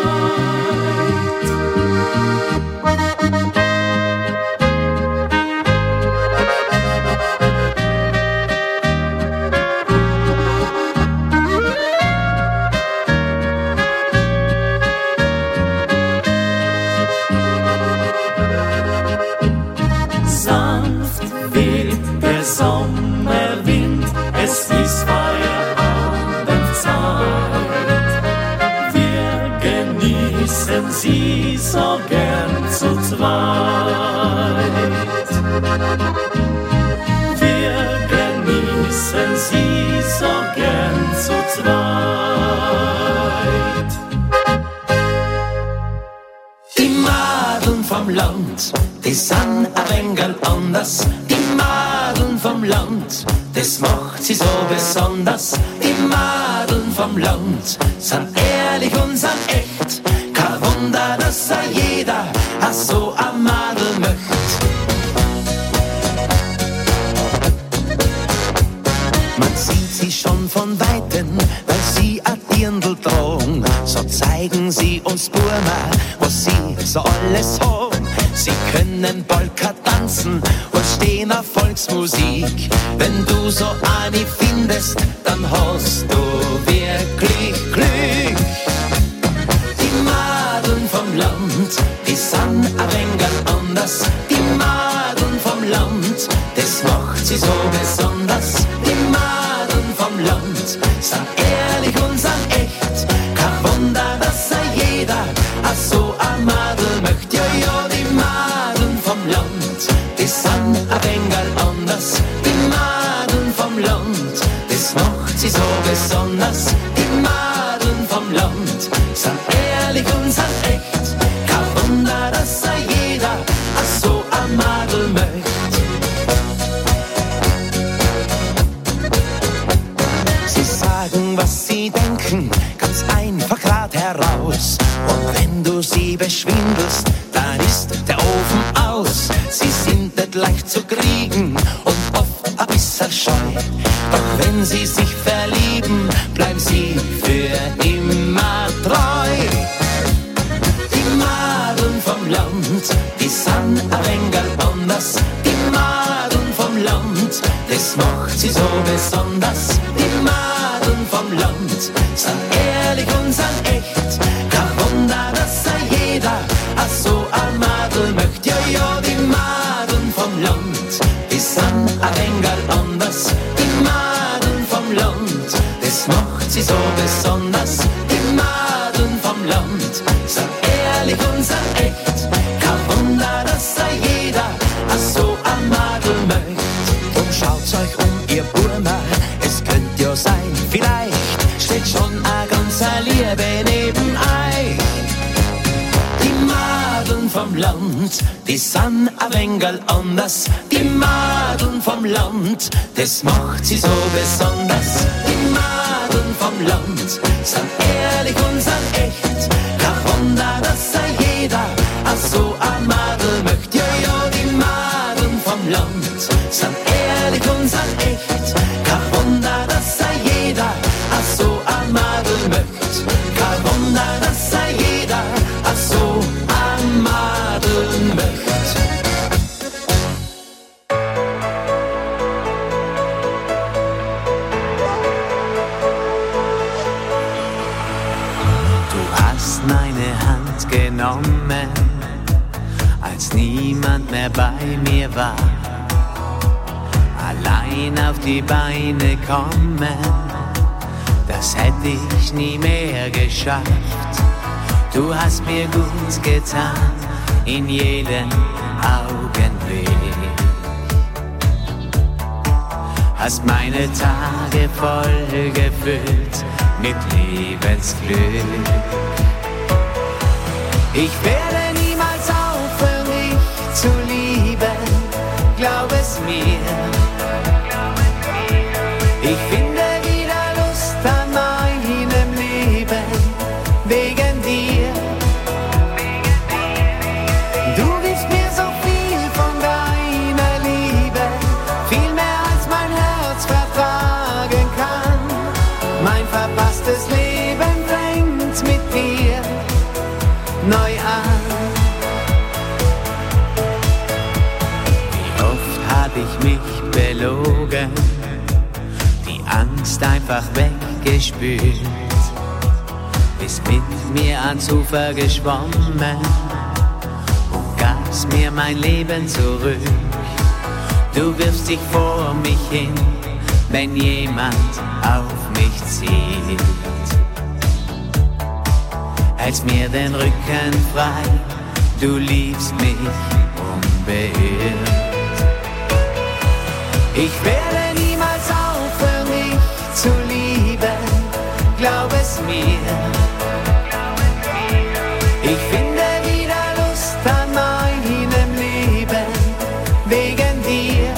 Sanft weht der Sommerwind, es ist Feierabendzeit. Wir genießen sie so gern zu zweit. Wir genießen sie so gern zu zweit. Die Madeln vom Land, die sind ein wenig anders. Die Madeln vom Land, das macht sie so besonders. Die Madeln vom Land sind ehrlich und sind echt. Kein Wunder, dass jeder so ein Madel möcht. Man sieht sie schon von Weitem, weil sie ein Dirndl tragen. So zeigen sie uns Burma, was sie so alles haben. Sie können Polka tanzen und stehen auf Volksmusik. Wenn du so eine findest, dann hast du wirklich Glück. Die Madeln vom Land, die sind ein wenig anders. Die Madeln vom Land, das macht sie so besonders. Die Madeln vom Land sind ehrlich und sind echt. Kein Wunder, dass jeder so ein Madel möchte. Ja, ja, die Madeln vom Land, die sind ein wenig anders. Die Madeln vom Land, das macht sie so besonders. Die Madeln vom Land sind ehrlich und sind echt. Kein Wunder, dass jeder so ein Madel möchte. Sie sagen, was sie denken, ganz einfach grad heraus. Und wenn du sie beschwindelst, dann ist der Ofen aus. Sie sind nicht leicht zu kriegen und oft ein bisschen scheu. Doch wenn sie sich verlieben, bleiben sie für immer treu. Die Madeln vom Land, die sind ein wenig anders. Die Madeln vom Land, das macht sie so besonders. Die Madeln vom Land sind ehrlich und sind echt. Kein Wunder, dass sie so besonders. Die Madeln vom Land sind ehrlich und sind echt. Kein Wunder, dass sei jeder so ein Madel möcht. Drum schaut's euch um, ihr Burmer, es könnte ja sein, vielleicht steht schon ein ganzer Liebe neben euch. Die Madeln vom Land, die sind ein wenig anders. Die Madeln vom Land, das macht sie so besonders. Die Madeln vom Land sind ehrlich und sind echt. Kein Wunder, dass sei jeder so ein Madel möchte. Ja, ja, die Madeln vom Land sind ehrlich und sind echt. Kein Wunder, dass sei jeder so ein Madel möchte. Kein Wunder, dass sei jeder so ein Madel möchte. Du hast meine Hand genommen, als niemand mehr bei mir war. Allein auf die Beine kommen, das hätte ich nie mehr geschafft. Du hast mir gut getan, in jedem Augenblick. Hast meine Tage voll gefüllt mit Lebensglück. Ich werde niemals aufhören, dich zu lieben, glaub es mir. Ich finde wieder Lust an meinem Leben, wegen dir. Du gibst mir so viel von deiner Liebe, viel mehr als mein Herz vertragen kann. Mein verpasstes Leben fängt mit dir neu an. Wie oft hab ich mich belogen, die Angst einfach weggespült, bist mit mir ans Ufer geschwommen und gabst mir mein Leben zurück. Du wirfst dich vor mich hin, wenn jemand auf mich zielt. Hältst mir den Rücken frei, du liebst mich unbeirrt. Ich werde niemals aufhören, dich zu lieben, glaub es mir. Ich finde wieder Lust an meinem Leben, wegen dir.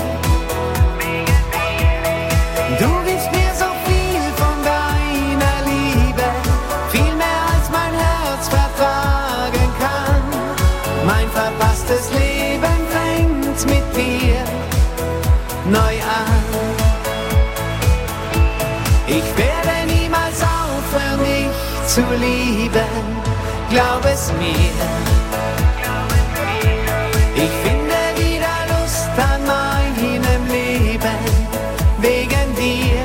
Du gibst mir so viel von deiner Liebe, viel mehr als mein Herz vertragen kann. Mein verpasstes Leben fängt mit dir neu an. Ich werde niemals aufhören, dich zu lieben, glaub es mir. Ich finde wieder Lust an meinem Leben, wegen dir.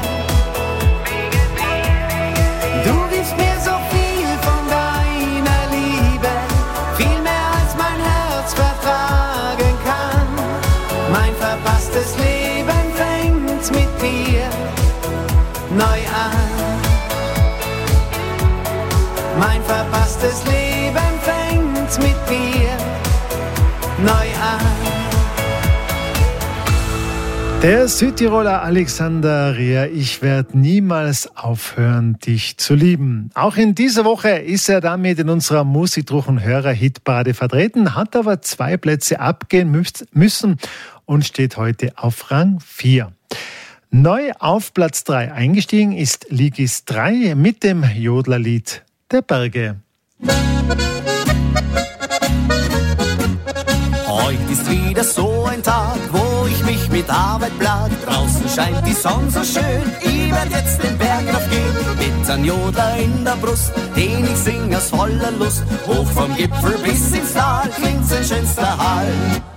Du gibst mir so viel von deiner Liebe, viel mehr als mein Herz vertragen kann. Mein verpasstes Leben fängt mit dir neu an. Mein verpasstes Leben fängt mit dir neu an. Der Südtiroler Alexander Rier, ich werde niemals aufhören, dich zu lieben. Auch in dieser Woche ist er damit in unserer Musikdruchen-Hörer-Hitparade vertreten, hat aber 2 Plätze abgehen müssen und steht heute auf Rang 4. Neu auf Platz 3 eingestiegen ist Ligis 3 mit dem Jodlerlied Der Berge. Heute ist wieder so ein Tag, wo ich mich mit Arbeit plag. Draußen scheint die Sonne so schön, ich werd jetzt den Berg raufgehen. Mit einem Jodler in der Brust, den ich sing aus voller Lust. Hoch vom Gipfel bis ins Tal, klingt sein schönster Hall.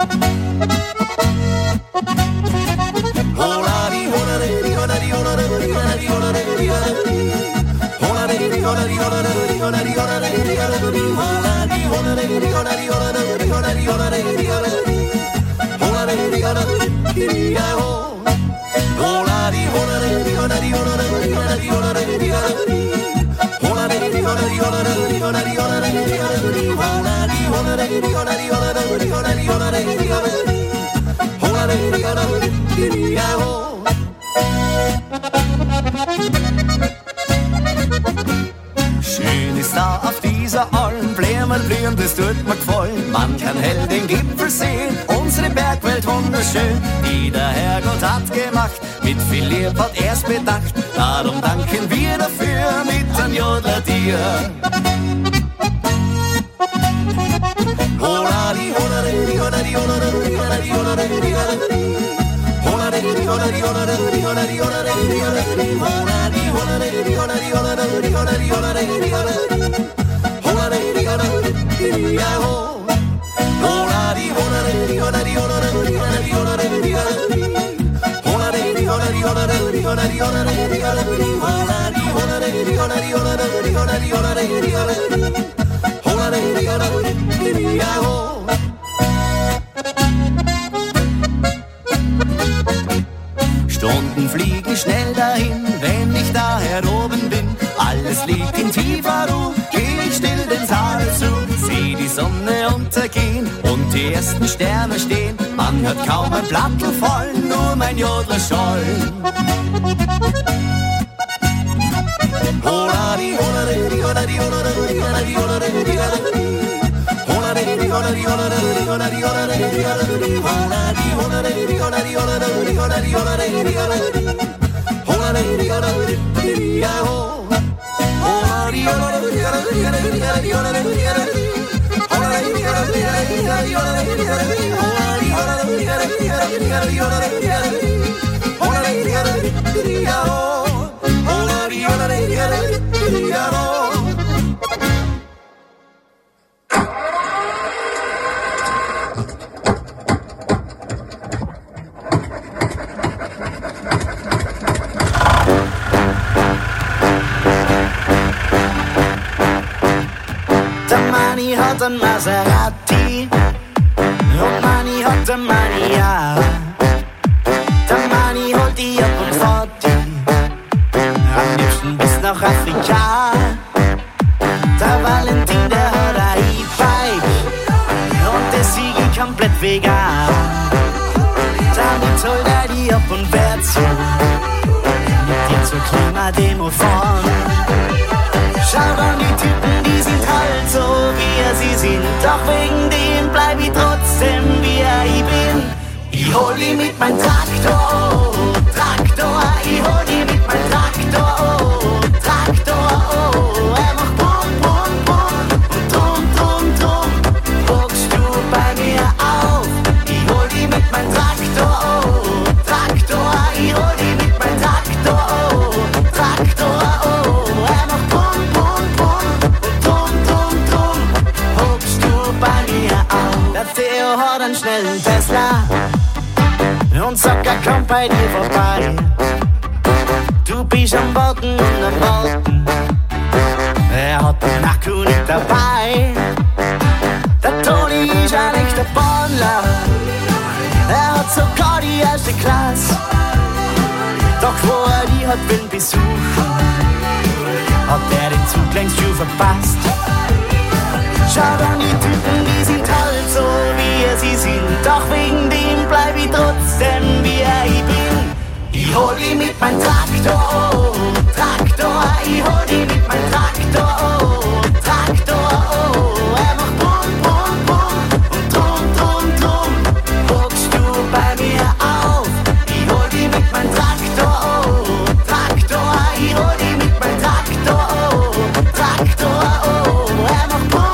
Holadi, holadi, holadi, holadi, holadi, holadi, holadi. Holadi, holadi, holadi, holadi, holadi, holadi. Holadi, holadi, holadi, holadi, holadi, holadi, holadi. Holadi, holadi, holadi, holadi, holadi, holadi, holadi, holadi, holadi. Schön ist da auf dieser Alm, Blümel, das tut mir gefallen. Man kann hell den Gipfel sehen, unsere Bergwelt wunderschön, die der Herrgott hat gemacht. Mit viel Liebe hat er's bedacht, darum danken wir dafür mit einem Jodler dir. Holadi, holadi, holadi, holadi, holadi, holadi, holadi, holadi, holadi, holadi, holadi, holadi, holadi, holadi, holadi, holadi, holadi, Stunden fliegen schnell dahin, wenn ich da oben bin. Alles liegt in tiefer Ruhe, geh ich still den Tal zu. Seh die Sonne untergehen und die ersten Sterne stehen. Man hört kaum ein Blattl fallen, nur mein Jodler schollen. Holadi, holadi, holadi, holadi, holadi, holadi, holadi, holadi, holadi, holadi, holadi, holadi, Manni hat ein Maserati und Manni hat ein Mania. Der Manni holt die ab und fährt die am liebsten bis nach Afrika. Der Valentin, der hat ein E-Bike und der Siege komplett vegan. Damit holt er die ab und fährt zu mit dir zur Klimademo fahren. Schau an die Typen, die sind halt so, wie sie sind. Doch wegen dem bleib ich trotzdem, wie ich bin. Ich hol die mit meinem Traktor, Traktor. Ich hol die mit meinem Traktor, Traktor. Er macht Brumm, Brumm, Brumm und Drum, Drum, Drum. Guckst du bei mir auf? Ich hol die mit meinem Traktor, Traktor. Ich hol die mit meinem Traktor, Traktor. Der Theo hat einen schnellen Tesla und sagt, er kommt bei dir vorbei. Du bist am Warten und am Warten, er hat den Akku nicht dabei. Der Toni ist ein echter Bandler, er hat sogar die erste Klasse. Doch wo er die hat will besuchen, hat er den Zug längst schon verpasst. Schau an die Typen, die sind halt so, wie sie sind. Doch wegen dem bleib ich trotzdem, wie ich bin. Ich hol die mit meinem Traktor, Traktor. Ich hol die mit meinem Traktor, Traktor. Er macht Brumm, Brumm, Brumm und Drum, Drum, Drum. Guckst du bei mir auf? Ich hol die mit meinem Traktor, Traktor. Ich hol die mit meinem Traktor, Traktor. Er macht Brumm.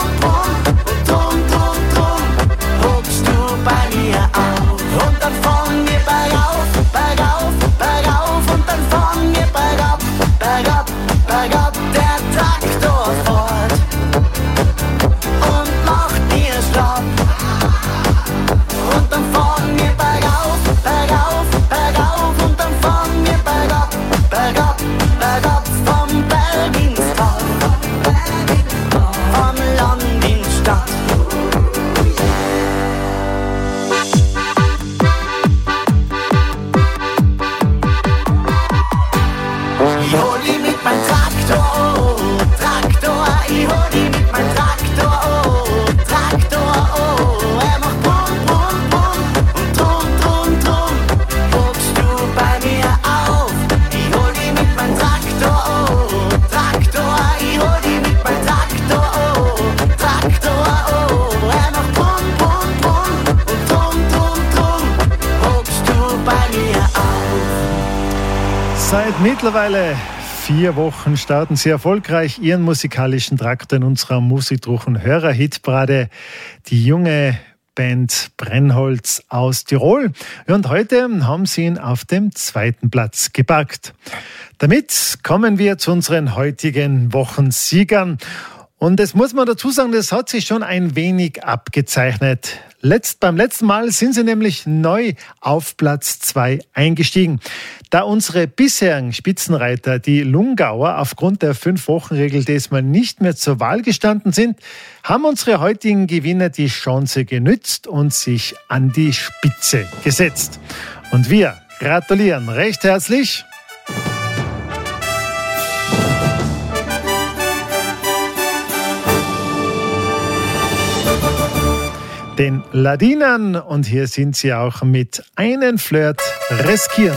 Und dann fahren wir bergauf, bergauf, bergauf. Und dann fahren wir bergab, bergab, bergab. Der Traktor Seit mittlerweile 4 Wochen starten Sie erfolgreich Ihren musikalischen Traktor in unserer Musikdruchen Hörer-Hitparade. Die junge Band Brennholz aus Tirol. Und heute haben Sie ihn auf dem 2. Platz gepackt. Damit kommen wir zu unseren heutigen Wochensiegern. Und das muss man dazu sagen, das hat sich schon ein wenig abgezeichnet. Beim letzten Mal sind sie nämlich neu auf Platz 2 eingestiegen. Da unsere bisherigen Spitzenreiter, die Lungauer, aufgrund der 5-Wochen-Regel diesmal nicht mehr zur Wahl gestanden sind, haben unsere heutigen Gewinner die Chance genützt und sich an die Spitze gesetzt. Und wir gratulieren recht herzlich den Ladinern, und hier sind sie auch mit Einen Flirt riskieren.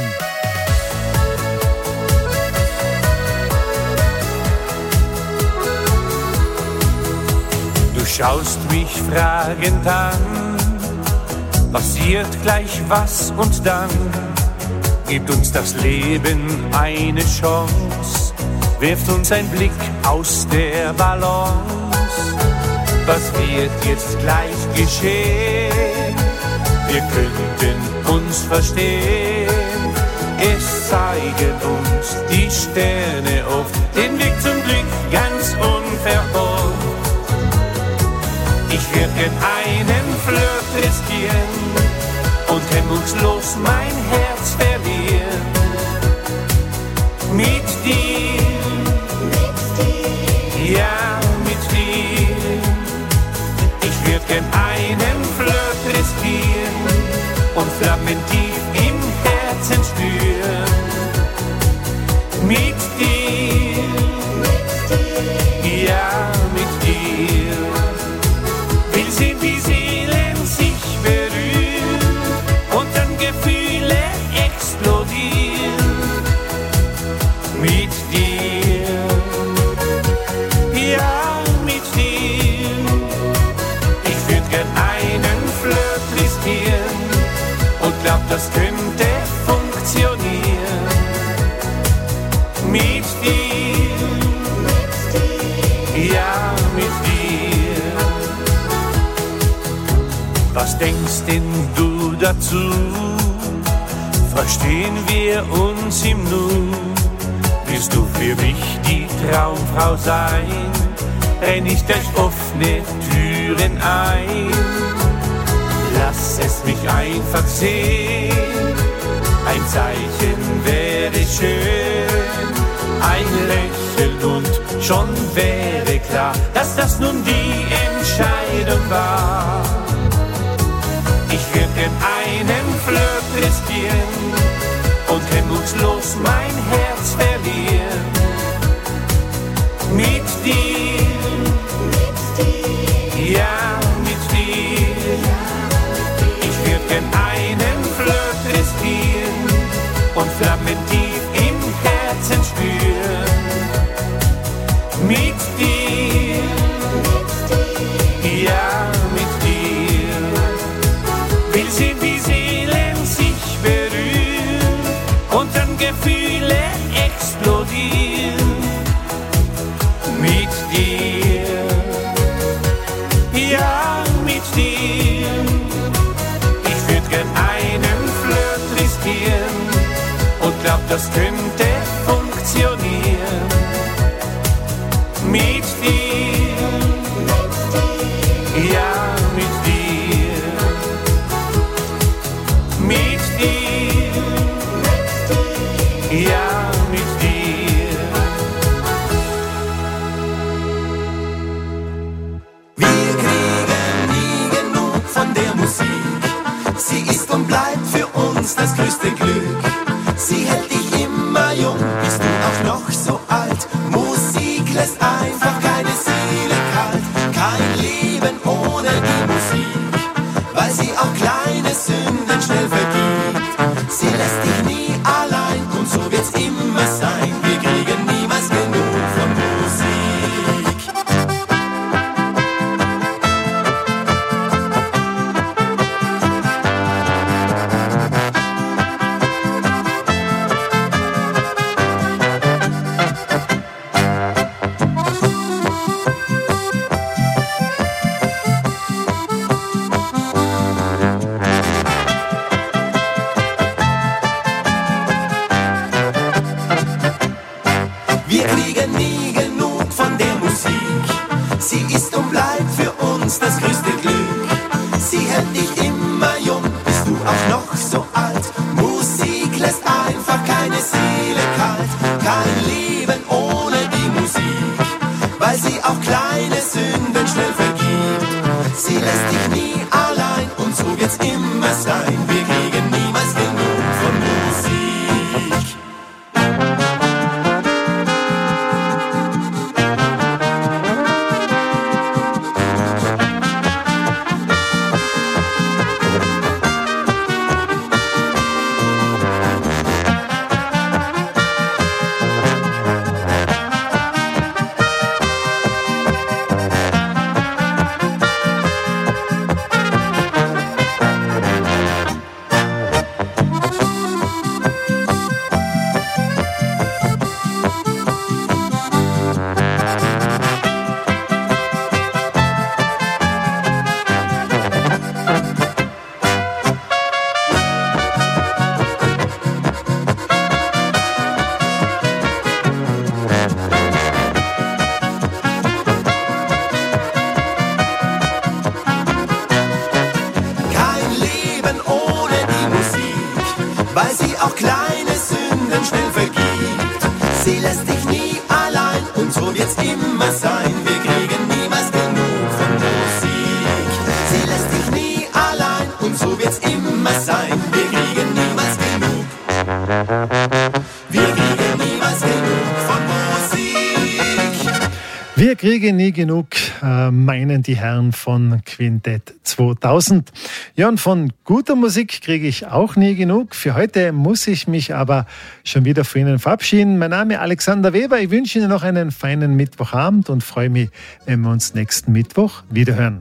Du schaust mich fragend an, passiert gleich was und dann gibt uns das Leben eine Chance, wirft uns ein Blick aus der Balance. Was wird jetzt gleich geschehen? Wir könnten uns verstehen. Es zeigen uns die Sterne oft den Weg zum Glück ganz unverhofft. Ich würd gern einen Flirt riskieren und hemmungslos mein Herz verlieren. Mit dir, ja, mit dir. Ich würd gern einen Flirt riskieren und Flammen tief im Herzen spüren. Mit dir, ja, mit dir. Will sehen, wie Seelen sich berühren und dann Gefühle explodieren. Mit dir, ja, mit dir. Ich würd gern einen Flirt riskieren und glaub, das könnte funktionieren. Mit dir, ja, mit dir. Was denkst denn du dazu? Verstehen wir uns im Nu? Willst du für mich die Traumfrau sein? Renn ich durch offene Türen ein? Lass es mich einfach sehen. Ein Zeichen wäre schön, ein Lächeln und schon wäre klar, dass das nun die Entscheidung war. Ich würd gern einen Flirt riskieren und hemmungslos mein Herz verlieren. Mit dir, ja, mit dir. Ich würd gern einen Flirt riskieren und Flammen tief im Herzen spüren. Mit dir, ja, mit dir. Will sehen, wie Seelen sich berühren und dann Gefühle explodieren. Mit dir, ja, mit dir. Ich würd gern einen Flirt riskieren und glaub, das könnte funktionieren. Mit dir, ja, mit dir. Mit dir, ja, mit dir. Wir kriegen nie genug von der Musik. Sie ist und bleibt für uns das größte Glück. Sie hält dich immer jung, bist du auch noch so alt. Musik lässt einfach keine Seele kalt. Kein Leben ohne die Musik, weil sie auch kleine Sünden schnell vergibt. Sie lässt dich nie allein und so wird's immer sein. Wir kriegen niemals genug von Musik. Wir kriegen nie genug von der Musik. Sie ist und bleibt für uns das größte Glück. Sie hält dich immer jung, bist du auch noch so alt. Musik lässt einfach keine Seele kalt. Kein Leben ohne die Musik, weil sie auch kleine Sünden schnell vergibt. Sie lässt dich nie allein und so wird's immer sein. Wir kriegen niemals genug von Musik. Weil sie auch kleine Sünden schnell vergibt. Sie lässt dich nie allein und so wird's immer sein. Wir kriegen niemals genug von Musik. Sie lässt dich nie allein und so wird's immer sein. Wir kriegen niemals genug. Wir kriegen niemals genug von Musik. Wir kriegen nie genug, meinen die Herren von Quintett 2000. Ja, und von guter Musik kriege ich auch nie genug. Für heute muss ich mich aber schon wieder von Ihnen verabschieden. Mein Name ist Alexander Weber. Ich wünsche Ihnen noch einen feinen Mittwochabend und freue mich, wenn wir uns nächsten Mittwoch wiederhören.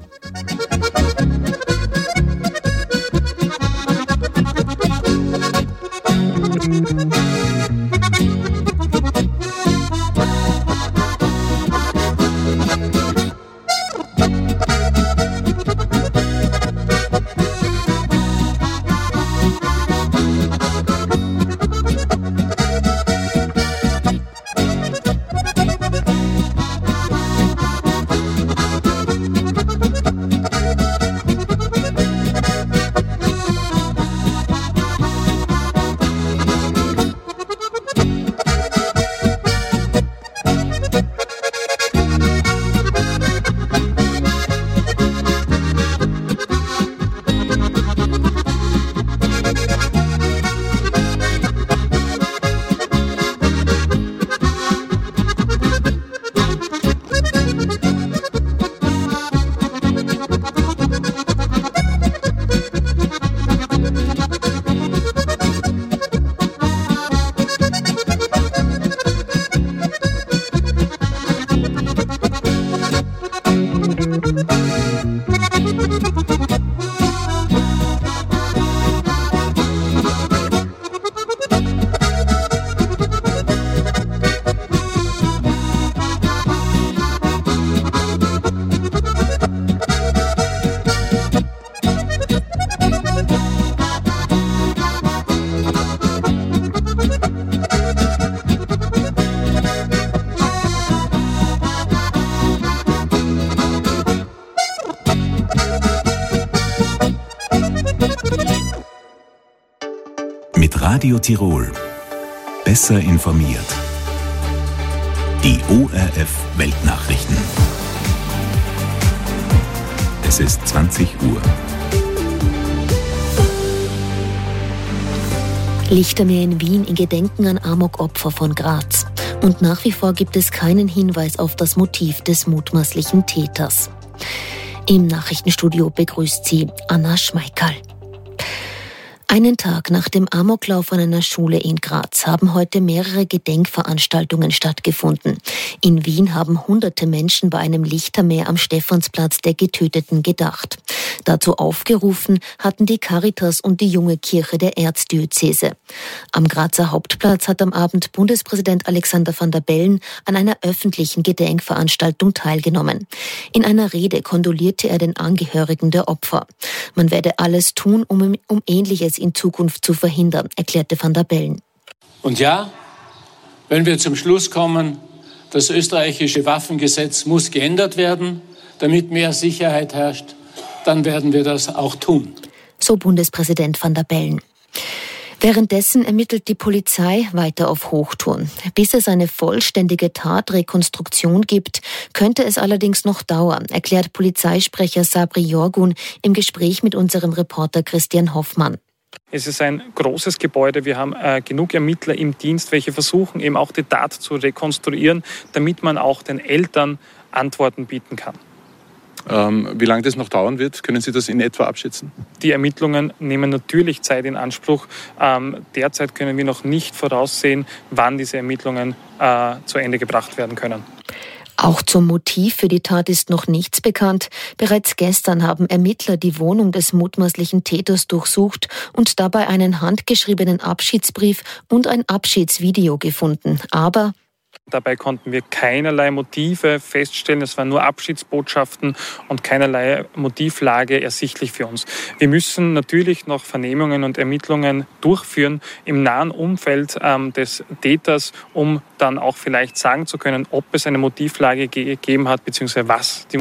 Radio Tirol. Besser informiert. Die ORF Weltnachrichten. Es ist 20 Uhr. Lichtermeer in Wien in Gedenken an Amok-Opfer von Graz. Und nach wie vor gibt es keinen Hinweis auf das Motiv des mutmaßlichen Täters. Im Nachrichtenstudio begrüßt sie Anna Schmeickerl. Einen Tag nach dem Amoklauf an einer Schule in Graz haben heute mehrere Gedenkveranstaltungen stattgefunden. In Wien haben hunderte Menschen bei einem Lichtermeer am Stephansplatz der Getöteten gedacht. Dazu aufgerufen hatten die Caritas und die Junge Kirche der Erzdiözese. Am Grazer Hauptplatz hat am Abend Bundespräsident Alexander Van der Bellen an einer öffentlichen Gedenkveranstaltung teilgenommen. In einer Rede kondolierte er den Angehörigen der Opfer. Man werde alles tun, um Ähnliches in Zukunft zu verhindern, erklärte Van der Bellen. Und ja, wenn wir zum Schluss kommen, das österreichische Waffengesetz muss geändert werden, damit mehr Sicherheit herrscht. Dann werden wir das auch tun. So Bundespräsident Van der Bellen. Währenddessen ermittelt die Polizei weiter auf Hochtouren. Bis es eine vollständige Tatrekonstruktion gibt, könnte es allerdings noch dauern, erklärt Polizeisprecher Sabri Yorgun im Gespräch mit unserem Reporter Christian Hoffmann. Es ist ein großes Gebäude. Wir haben genug Ermittler im Dienst, welche versuchen eben auch die Tat zu rekonstruieren, damit man auch den Eltern Antworten bieten kann. Wie lange das noch dauern wird, können Sie das in etwa abschätzen? Die Ermittlungen nehmen natürlich Zeit in Anspruch. Derzeit können wir noch nicht voraussehen, wann diese Ermittlungen zu Ende gebracht werden können. Auch zum Motiv für die Tat ist noch nichts bekannt. Bereits gestern haben Ermittler die Wohnung des mutmaßlichen Täters durchsucht und dabei einen handgeschriebenen Abschiedsbrief und ein Abschiedsvideo gefunden. Aber dabei konnten wir keinerlei Motive feststellen. Es waren nur Abschiedsbotschaften und keinerlei Motivlage ersichtlich für uns. Wir müssen natürlich noch Vernehmungen und Ermittlungen durchführen im nahen Umfeld des Täters, um dann auch vielleicht sagen zu können, ob es eine Motivlage gegeben hat, beziehungsweise was die